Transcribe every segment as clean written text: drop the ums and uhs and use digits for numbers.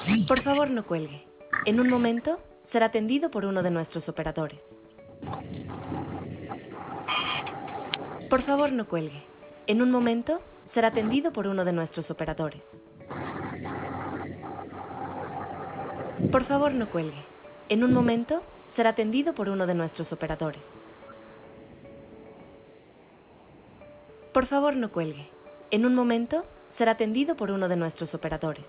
Por favor, no cuelgue. En un momento será atendido por uno de nuestros operadores. Por favor, no cuelgue. En un momento será atendido por uno de nuestros operadores. Por favor, no cuelgue. En un momento será atendido por uno de nuestros operadores. Por favor, no cuelgue. En un momento será atendido por uno de nuestros operadores.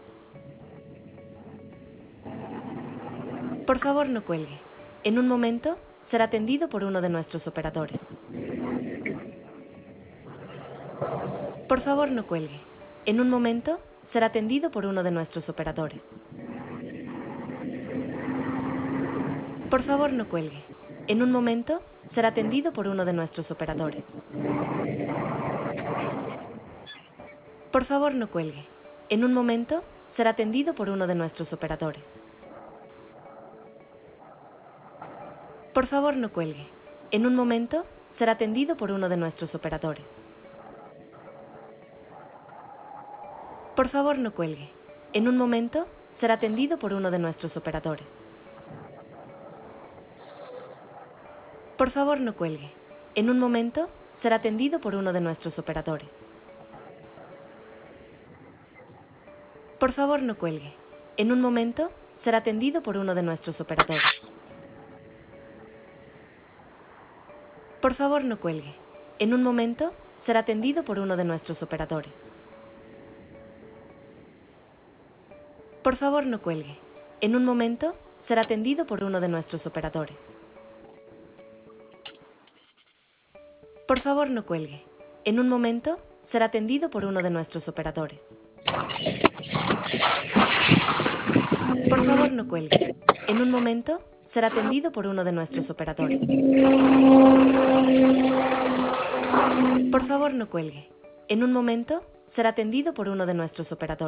Por favor, no cuelgue. En un momento será atendido por uno de nuestros operadores. Por favor, no cuelgue. En un momento será atendido por uno de nuestros operadores. Por favor, no cuelgue. En un momento será atendido por uno de nuestros operadores. Por favor, no cuelgue. En un momento será atendido por uno de nuestros operadores. Por favor, no cuelgue. En un momento será atendido por uno de nuestros operadores. Por favor, no cuelgue. En un momento será atendido por uno de nuestros operadores. Por favor, no cuelgue. En un momento será atendido por uno de nuestros operadores. Por favor, no cuelgue. En un momento será atendido por uno de nuestros operadores. Por favor, no cuelgue. En un momento será atendido por uno de nuestros operadores. Por favor, no cuelgue. En un momento será atendido por uno de nuestros operadores. Por favor, no cuelgue. En un momento será atendido por uno de nuestros operadores. Por favor, no cuelgue. En un momento será atendido por uno de nuestros operadores. Por favor, no cuelgue. En un momento será atendido por uno de nuestros operadores.